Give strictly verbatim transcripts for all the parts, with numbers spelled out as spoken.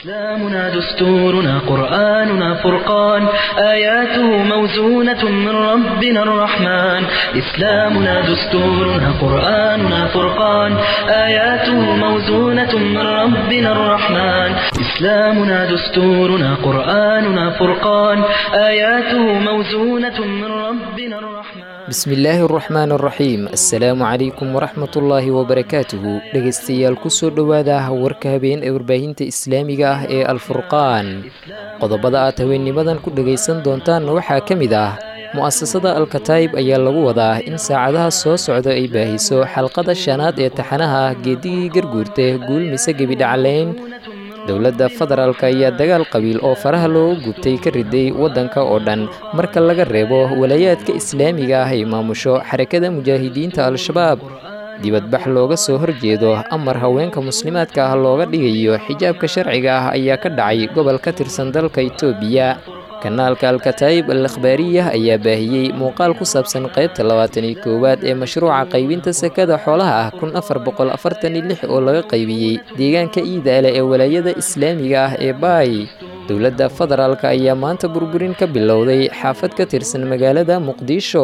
إسلامنا دستورنا قرآننا فرقان آياته موزونة من ربنا الرحمن إسلامنا دستورنا قرآننا فرقان آياته موزونة من ربنا الرحمن إسلامنا دستورنا قرآننا فرقان آياته موزونة من ربنا الرحمن بسم الله الرحمن الرحيم السلام عليكم ورحمة الله وبركاته dhegeystayaal kusoo dhawaada warka habeen ee warbaahinta islaamiga ah ee alfurqaan qodobada aad haweenimadan ku dhageysan doontaan waxaa ka mid ah mu'asasada alkataib ayaa lagu wadaa in saacadaha soo socda ay baahiso xalqada shanaad ee taxanaha geedigii garguurta guul mise gebi dhacleyn dowladda federaalka ayaa dagaal qabiil oo faraha looga gubtay ka riday waddanka oo dhan marka laga reebo walayaadka islaamiga ah ay maamusho xarakada mujaahidiinta al-shabaab dibadbax looga soo horjeedo amar haweenka muslimaadka ah looga dhigayo xijaabka sharciga ah ayaa ka dhacay gobol ka tirsan dalka Itoobiya kanaalka alkataib al-akhbaariyah ayaa baahiyey muuqaal ku saabsan qaybta labaatan iyo koowaad ee mashruuca qaybinta sakada xoolaha ah kun afar boqol afartan iyo lix oo laga qaybiyey deegaanka Iidaale ee walaayada islaamiga ah ee Baay dowladda federaalka ayaa maanta burburin ka bilowday xaafad ka tirsan magaalada Muqdisho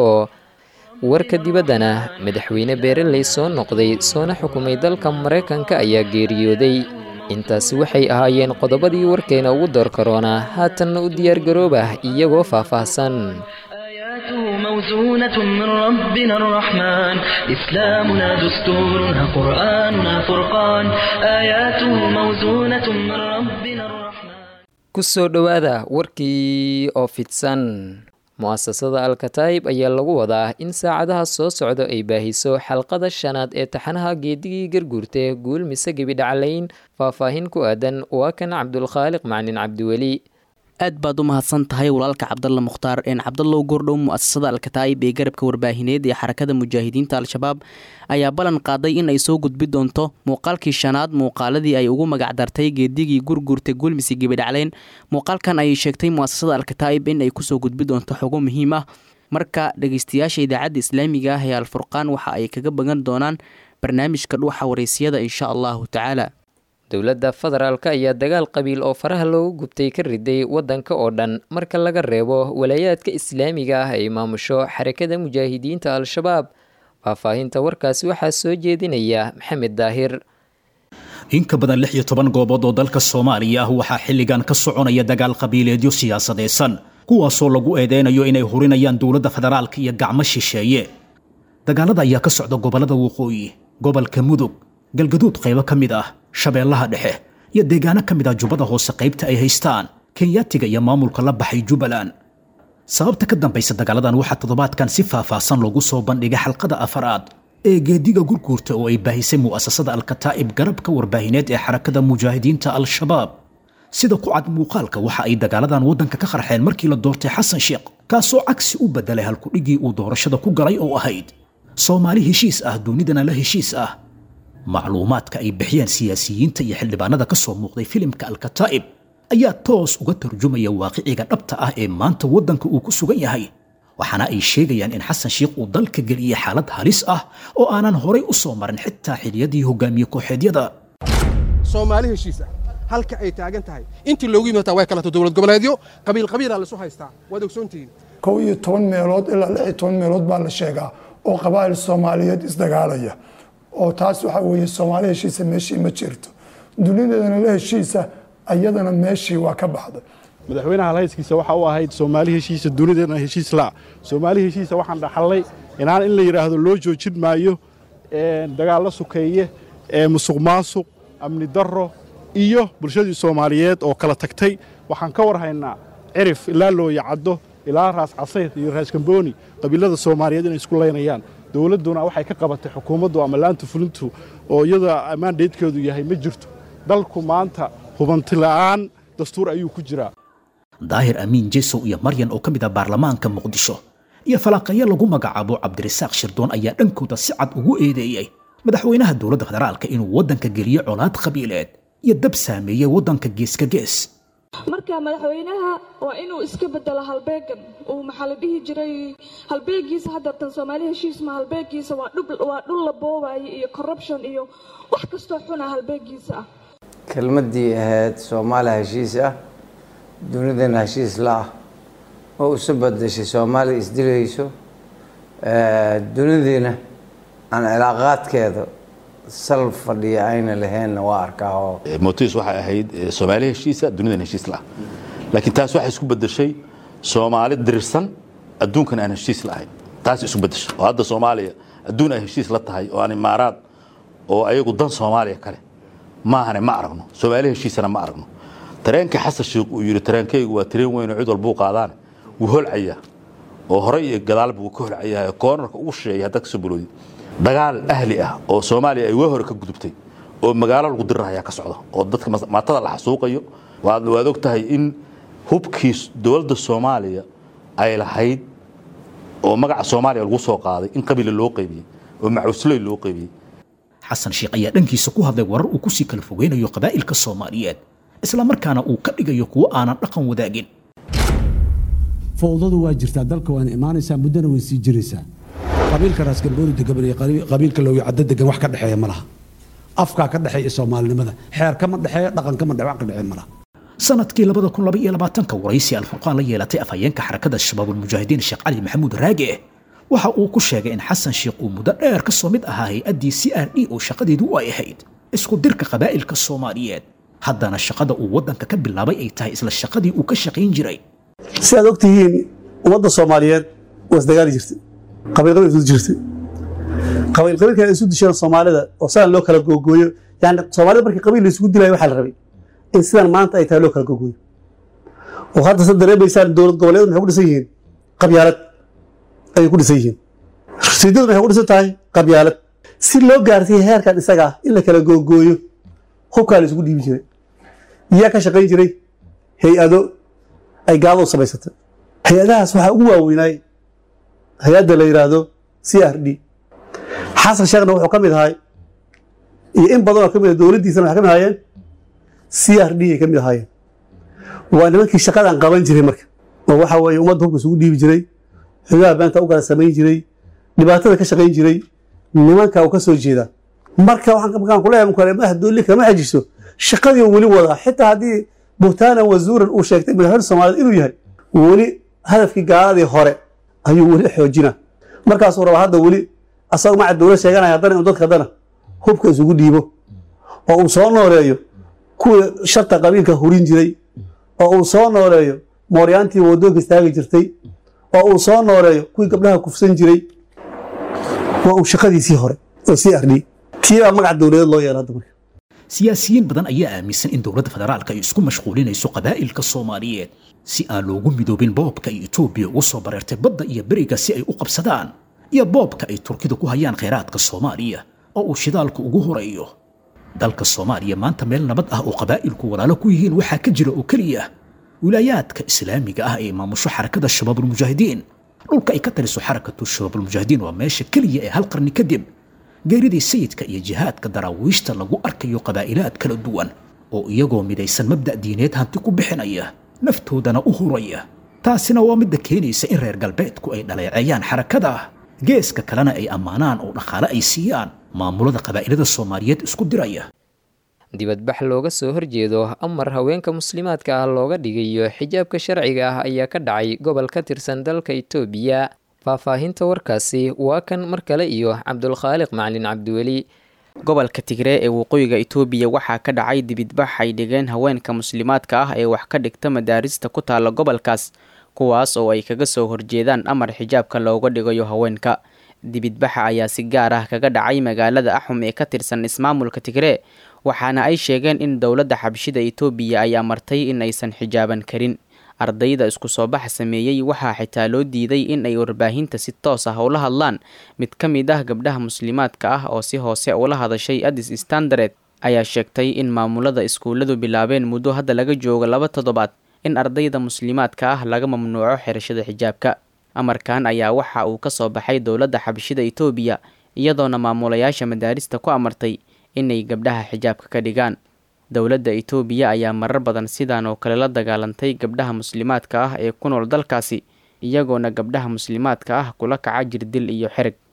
warka dibaddana madaxweyne beeraley soo noqday soona xukumay dalka Mareykanka ayaa geeriyooday intaasi waxay ahaayeen qodobadii warkeena ugu door corona haatanna u diyaar garooba iyagoo faahfaahsan آياته موزونة من ربنا الرحمن إسلامنا دستورنا قرآننا فرقان آياته موزونة من ربنا الرحمن kusoo dhawaada warkii oo fidsan mu'asasada alkataib ayaa lagu wadaa in saacadaha soo socda ay baahiso xalqada shanaad ee taxanaha geedigii garguurta guul mise gebi dhacleyn faahfaahin ku aadan waa kan cabdulkhaaliq macalin cabdiweli aad baad u mahadsan tahay walaalka cabdalla mukhtaar een cabdallow goordhow mu'asasada alkataib ee garabka warbaahineed ee xarakada mujaahidiinta al-shabaab ayaa ballan qaaday in ay soo gudbi doonto muuqaalkii shanaad muuqaaladii ay ugu magacdartay geedigii gurguurta gulmisi gebidhacleyn muuqaalkan ayay sheegtay mu'asasada alkataib in ay kusoo gudbi doonto xogo muhiim ah marka dhegeystayaasha idaacadda islaamiga ah ee alfurqaan waxa ay kaga bagan doonaan barnaamijka dhuuxa wareysiyada insha allahu tacaala dowladda federaalka ayaa dagaal qabiil oo faraha looga gubtay ka riday waddanka oo dhan marka laga reebo walayaadka islaamiga ah ay maamusho xarakada mujaahidiinta al-shabaab faahfaahinta warkaasi waxaa soo jeedinaya maxamed daahir in ka badan lix iyo toban goobood oo dalka Soomaaliya ah waxaa xilligan ka soconaya dagaal qabiileedyo siyaasadeedsan kuwaasoo lagu eedeynayo inay hurinayaan dowladda federaalka iyo gacmo shisheeye dagaalada ayaa ka socda gobolada waqooyi gobolka mudug galgaduud qaybo ka mid ah shabeellaha dhexe iyo deegaano ka mid ah jubbada hoose qaybta ay haystaan kenyaatiga iyo maamulka la baxay jubbaland sababta ka dambaysa dagaaladan waxaa toddobaadkan si faahfaahsan loogu soo bandhigay xalqada afaraad ee geediga gurguurta oo ay baahisay mu'asasada alkataib garabka warbaahineed ee xarakada mujaahidiinta al-shabaab sida ku cad muuqaalka waxa ay dagaaladan waddanka ka qarxeen markii la doortay xasan sheekh kaasoo cagsi u bedelay halkudhigii uu doorashada ku galay oo ahayd soomaali heshiis ah dunidana la heshiis ah macluumaadka ay bixiyeen siyaasiyiinta iyo xildhibaanada ka soo muuqday filimka alkataib ayaa toos uga tarjumaya waaqiciga dhabta ah ee maanta waddanka uu ku sugan yahay waxaana ay sheegayaan in xasan sheekh uu dalka geliyay xaalad halis ah oo aanan horay u soo marin xitaa xiliyadii hogaamiye kooxeedyada soomaali heshiis ah halka ay taagan tahay intii loogu yimaado way kala dowlad goboleedyo qabiil qabiil la soo haystaa waad ogsoontiin kow iyo toban meelood ilaa lix iyo toban meelood baa la sheegaa oo qabaa'il Soomaaliyeed isdagaalaya oo taas waxa weeye Soomaali heshiisa meeshii ma jirto dunidana la heshiisa ayadana meeshii waa ka baxday madaxweynaha hayskiisa waxa uu ahayd Soomaali heshiisa dunidana heshiis la Soomaali heshiisa waxaan dhaxalay inaan in la yiraahdo loo joojin maayo ee dagaal sukeeye ee musuqmaasuq amni darro iyo bulshadii Soomaaliyeed oo kala tagtay waxaan ka warhaynaa cirif ilaa loo yacado ilaa raas casayr iyo raas kambooni qabiilada Soomaaliyeed inay isku leynayaan dawladuna waxay ka qabatay xukuumaddu ama laanta fulintu oo iyada mandatekeedu yahay ma jirto dalku maanta hubanti la'aan dastuur ayuu ku jiraa daahir amiin jeesow iyo maryan oo ka mid ah baarlamaanka muqdisho iyo falanqeeyo lagu magacaabo cabdirasaaq shirdoon ayaa dhankooda si cad ugu eedeeyay madaxweynaha dowladda federaalka inuu waddanka geliyo colaad qabiileed iyo dab saameeyay waddanka geeska gees marka madaxweynaha waa inuu iska bedelo halbeegan uu maxaa la dhihi jiray halbeegiisa hadda tan Soomaali heshiis ma halbeegiisa waa dhul waa dhul la boobay iyo corruption iyo wax kasto xuna halbeegiisa kelmaddii ahayd soomaali heshiis ah dunidana heshiis la ah oo isu badashay soomaali isdilayso dunidiina aan cilaaqaadkeeda sal fadhiya ayna laheenna waa arkaa oo mootis waxay ahayd soomaali heshiisa dunidana heshiis la ah laakiin taas waxay isku bedeshay soomaali dirirsan adduunkan aan heshiis lahayn taas isku bedeshay oo hadda Soomaaliya adduun ay heshiis la tahay oo aan imaaraad oo ayagu dan Soomaaliya kale ma ahane ma aragno Soomaaliya heshiisana ma aragno tareenka xasan sheekh uu yiri tareenkaygu waa tareen weyn oo cid walba qaadaan wuu holcaya oo hore iyo gadaal buu ka holcaya koonarka ugu sheeyay hadda ka soo bulooday dagaal ahli ah oo Soomaaliya ay way hore ka gudubtay oo magaalo lagu diraya ka socdo oo dadka maatada la xasuuqayo waad waad ogtahay in hubkiis dawladda Soomaaliya ay lahayd oo magaca Soomaaliya lagu soo qaaday in qabiil loo qaybiyay oo macuuslay loo qaybiyay xasan sheekh ayaa dhankiisa ku hadlay warar uu ku sii kala fogeynayo qabaa'ilka Soomaaliyeed isla markaana uu ka dhigayo kuwa aanan dhaqan wadaagin fowdadu waa jirtaa dalka waan imaanaysaa muddana way sii jiraysaa qabiilka raas galbood degan iyo qabiilka looga cadad degan wax ka dhaxeeya malaha afka ka dhaxeeya Soomaalinimada xeer kama dhaxeeya dhaqan kama dhaxeeya wax ka dhaxeeya malaha sanadkii labada kun laba iyo labaatanka waraysi Al-Furqaan la yeelatay afhayeenka xarakada shabaab ulmujaahidiin Sheekh Cali Maxamuud Raage waxa uu ku sheegay in xasan sheekh uu muddo dheer ka soo mid ahaa hay'addii C R D oo shaqadeedu ay ahayd isku dirka qabaa'ilka Soomaaliyeed haddana shaqada uu wadanka ka bilaabay ay tahay isla shaqadii uu ka shaqayn jiray si aad ogtihiin ummadda Soomaaliyeed waa isdagaali jirtay qabiil qabiil isu jirtay qabiil qabiilka isu dishay Soomaalida oo saan loo kala googooyo yani Soomaalida markii qabiil la isugu dilay waxa la rabay in sidan maanta ay tahay loo kala googooyo oo hadda sad dareemaysan dowlad goboleed maxay ku dhisan yihiin qabyaalad ay ku dhisan yihiin sidoo maxay ku dhisan tahay qabyaalad si loo gaarsiyo heerkan isaga in la kala googooyo hubka la isugu dhiibi jiray iyaa ka shaqayn jiray hay'ado ay gaado samaysatay hay'adahaas waxa ugu waaweynay hay'adda la yiraahdo C R D xasan sheekhna wuxuu ka mid ahay iyo in badan oo ka mid ah dawladdiisana waxa ka mid ahaayeen C R D ka mid ahaayeen waa nimankii shaqadan qaban jiray marka oo waxa weeye ummadda hubka isugu dhiibi jiray xogaha beenta u kala samayn jiray dhibaatada ka shaqayn jiray nimanka uu ka soo jeeda marka waxaan markaan ku leeyahay kale ma dooli kama xajiso shaqadii wali wada xitaa hadii buhtaana wasuuran uu sheegtay madaxweynaha Soomaaliya inuu yahay wali hadafkii gaaladii hore ayuu wali xoojina markaas uu rabo hadda wali asagu ma dawlad sheeganaya haddana in dadka haddana hubka isugu dhiibo oo uu soo nooleeyo kuwa sharta qabiilka hurin jiray oo uu soo nooleeyo mooryaantii wadooyinka istaagi jirtay oo uu soo nooleeyo kuwii gabdhaha kufsan jiray waa uu shaqadiisii hore oo C R D tiiba magac dawladeed loo yeelay marka siyaasiyiin badan ayaa aaminsan in dowladda federaalka ay isku mashquulinayso qabaa'ilka Soomaaliyeed si aan loogu midoobin boobka ay Itoobiya ugu soo bareertay badda iyo bariga si ay u qabsadaan iyo boobka ay Turkidu ku hayaan kheyraadka Soomaaliya oo uu shidaalku ugu horeeyo dalka Soomaaliya maanta meel nabad ah oo qabaa'ilku walaalo ku yihiin waxa ka jira oo kaliya wilaayadka islaamiga ah ee maamusho xarakada shabaab ulmujaahidiin dhulka ay ka taliso xarakatu shabaab ulmujaahidiin waa meesha kaliya ee hal qarni kadib geeridii sayidka iyo jihaadka daraawiishta lagu arkayo qabaa'ilaad kala duwan oo iyagoo midaysan mabda' diineed hanti ku bixinaya naftoodana u huraya taasina waa midda keenaysa in reer galbeedku ay dhaleeceeyaan xarakada geeska kalena ay ammaanaan oo dhaqaale ay siiyaan maamulada qabaa'ilada Soomaaliyeed isku diraya dibadbax looga soo horjeedo amar haweenka muslimaadka ah looga dhigayo xijaabka sharciga ah ayaa ka dhacay gobol ka tirsan dalka Itoobiya faahfaahinta warkaasi waa kan mar kale iyo Cabdulkhaaliq Macalin Cabdiweli gobolka Tigray ee waqooyiga Itoobiya waxaa ka dhacay dibadbax ay dhigeen haweenka muslimaadka ah ee wax ka dhigta madaarista ku taala gobolkaas kuwaas oo ay kaga soo horjeedaan amar xijaabka looga dhigayo haweenka dibadbaxa ayaa si gaar ah kaga dhacay magaalada Axum ee ka tirsan ismaamulka Tigray waxaana ay sheegeen in dawladda xabshida Itoobiya ay amartay in aysan xijaaban karin ardayda isku soo bax sameeyay waxa xitaa loo diiday in ay warbaahinta si toos ah ula hadlaan mid ka mid ah gabdhaha muslimaadka ah oo si hoose ula hadashay Addis Standard ayaa sheegtay in maamulada iskuuladu bilaabeen muddo hadda laga joogo laba toddobaad in ardayda muslimaadka ah laga mamnuuco xirashada xijaabka amarkan ayaa waxa uu ka soo baxay dawladda xabshida Itoobiya iyadoona maamulayaasha madaarista ku amartay inay gabdhaha xijaabka ka dhigaan dawladda Itoobiya ayaa marar badan sidaan oo kale la dagaalantay gabdhaha muslimaadka ah ee ku nool dalkaasi iyagoona gabdhaha muslimaadka ah kula kaca jirdil iyo xirg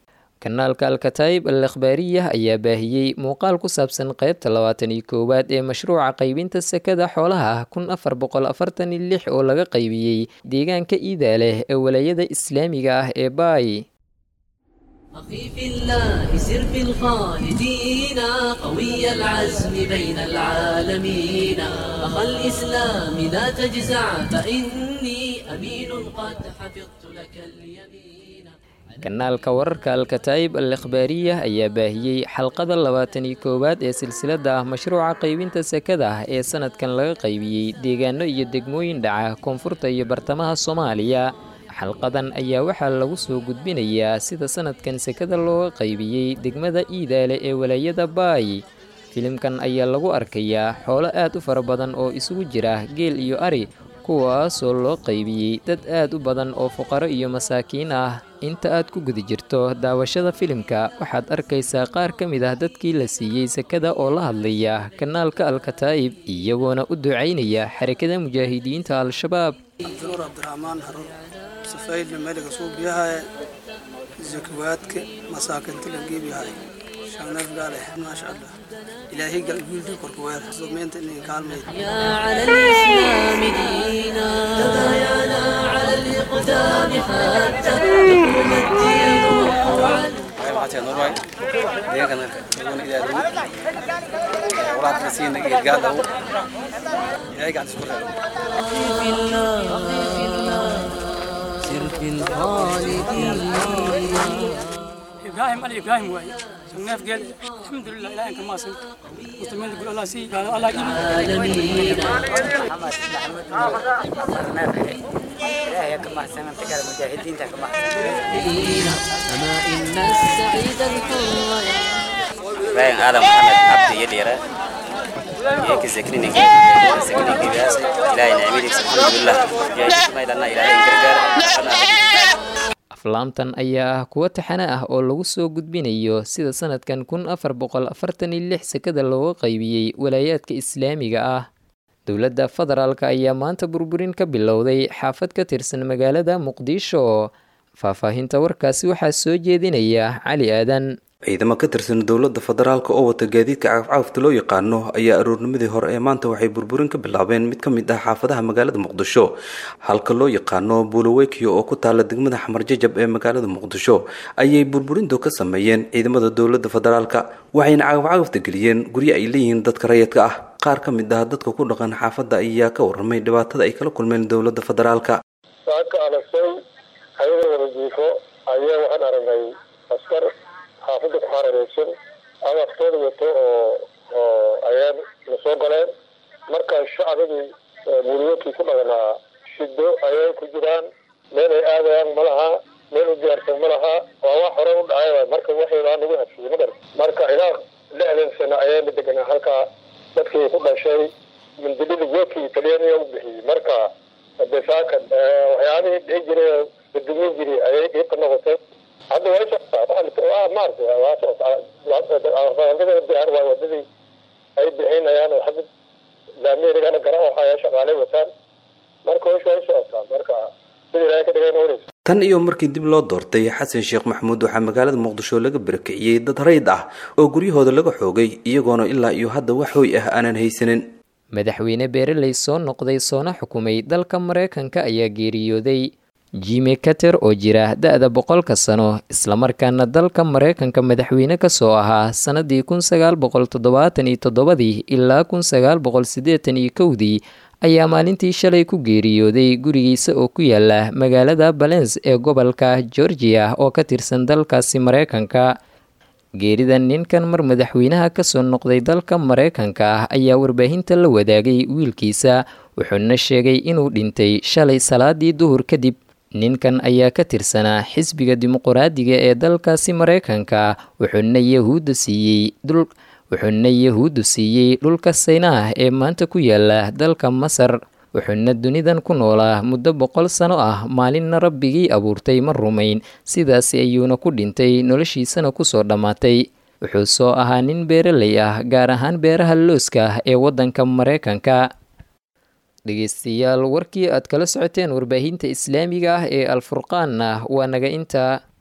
kanaalka alkataib al akhbaariyah ayaa baahiyey muuqaal ku saabsan qaybta labaatan iyo koowaad ee mashruuca qaybinta sekada xoolaha kun afar boqol afartan iyo lix oo laga qaybiyey deegaanka iidaaleh ee walaayada islaamiga ah ee baay. أخي في الله سر في الخالدين قوي العزم بين العالمين أخا الإسلام لا تجزع فإني أمين قد حفظت لك اليمين. kanaalka wararka alkataib al akhbaariyah ayaa baahiyey xalqada labaatan iyo koowaad ee silsilada ah mashruuca qaybinta sekada ee sanadkan laga qaybiyey deegaano iyo degmooyin dhaca koonfurta iyo bartamaha Soomaaliya. xalqadan ayaa waxaa lagu soo gudbinayaa sida sanadkan sekada looga qaybiyey degmada iidaale ee walaayada baay. filimkan ayaa lagu arkayaa xoolo aad u fara badan oo isugu jira geel iyo ari, kuwaasoo loo qaybiyey dad aad u badan oo fuqaro iyo masaakiin ah. inta aad ku guda jirto daawashada filimka waxaad arkaysaa qaar ka mid ah dadkii la siiyey sekada oo la hadlaya kanaalka alkataib iyagoona u ducaynaya xarakada mujaahidiinta al-shabaab. nuur cabdiraxmaan harun safayda meeliga suubiyaha zakawaadka masaakinta la geebiyahay shaqnaf gaale maasha Allah ilaahay gal guuldi korkuwaa sumeenta in kaalmay ya ala al-islam diina tabayana ala al-iqdam hatta taqum ad-din wal waxaa nooray deegaanka iyana ilaahay walaad kasiina gaadho ilaahay gacan isku reebo في الله سر في الخالدين. إبراهيم علي إبراهيم واي شناف قال الحمد لله إلهي كما سنت مسلمين يقول الله سي قال الله العالمين. إلهي كما سنت قال المجاهدين كما أما إن السعيد الحر باين آدم محمد عبد يديره يك ذكرني ذكرني بياس إلهي نعميلك الحمد لله يا ما إلنا إلهي غرغر. aflaamtan ayaa ah kuwo taxane ah oo lagu soo gudbinayo sida sanadkan kun afar boqol afartan iyo lix sekada looga qaybiyey walaayaadka islaamiga ah. dowladda federaalka ayaa maanta burburin ka bilowday xaafad ka tirsan magaalada muqdisho. faahfaahinta warkaasi waxaa soo jeedinaya cali aadan. ciidamo ka tirsan dowladda federaalka oo wata gaadiidka cagaf-cagafta loo yaqaano ayaa aroornimadii hore ee maanta waxay burburin ka bilaabeen mid ka mid ah xaafadaha magaalada muqdisho, halka loo yaqaano buulaweykiyo oo ku taala degmada xamarjajab ee magaalada muqdisho ayay burburintu ka sameeyeen ciidamada dowladda federaalka, waxayna cagaf-cagafta geliyeen guryo ay leeyihiin dadka rayidka ah. qaar ka mid ah dadka ku dhaqan xaafadda ayaa ka warramay dhibaatada ay kala kulmeen dowladda federaalka. xaafadda ku xareereysan ama aftooda wato oo oo ayaan la soo galeen marka shacabadii buuliyadkii ku dhaganaa shido ayay ku jiraan, meel ay aadayaan ma laha, meel u diyaarsan ma laha, waa wax hore u dhacay marka waxay baa nagu hafiyey madar marka ilaa lixdan sano ayaan deganaa halkaa dadkii ku dhashay mindilada goobkii talyaaniga u bixiyey marka desaaka waxyaabihii dhici jiray gudumin jiray ayay dhiibka noqotay. hadda way socotaa maarta waa socotaa wadadii ay bixinayaan oo hadda laamiyarigana garan waxaa shaqaalay wataan marka way socotaa marka sida ilaahay ka dhigay nooleysa. tan iyo markii dib loo doortay xasan sheekh maxamuud waxaa magaalada muqdisho laga barakiciyey dad rayid ah oo guryahooda laga xoogay iyagoona ilaa iyo hadda wax hooy ah aanan haysanin. madaxweyne beereley soo noqday soona xukumay dalka mareykanka ayaa geeriyooday. jimmy carter oo jira da-da boqolka sano islamarkaana dalka mareykanka madaxweyne kasoo ahaa sanadii kun sagaal boqol toddobaatan iyo toddobadii ilaa kun sagaal boqol siddeetan iyo kowdii ayaa maalintii shalay ku geeriyooday gurigiisa oo ku yaala magaalada balens ee gobolka georgia oo ka tirsan dalkaasi mareykanka. geerida ninkan mar madaxweynaha kasoo noqday dalka mareykanka ah ayaa warbaahinta la wadaagay wiilkiisa, wuxuuna sheegay inuu dhintay shalay salaadii duhur kadib. ninkan ayaa ka tirsanaa xisbiga dimuqraadiga ee dalkaasi mareykanka, wuxuuna yahuudda siiyey dhul wuxuuna yahuuddu siiyey dhulka saynaah ee maanta ku yaala dalka masar. wuxuuna dunidan ku noolaa muddo boqol sano ah, maalinna rabbigii abuurtay ma rumayn, sidaasi ayuuna ku dhintay, noloshiisana kusoo dhammaatay. wuxuu soo ahaa nin beeraley ah, gaar ahaan beeraha looska ah ee waddanka mareykanka. dhegeystayaal warkii aad kala socoteen warbaahinta islaamiga ah ee alfurqaanna waa naga intaa.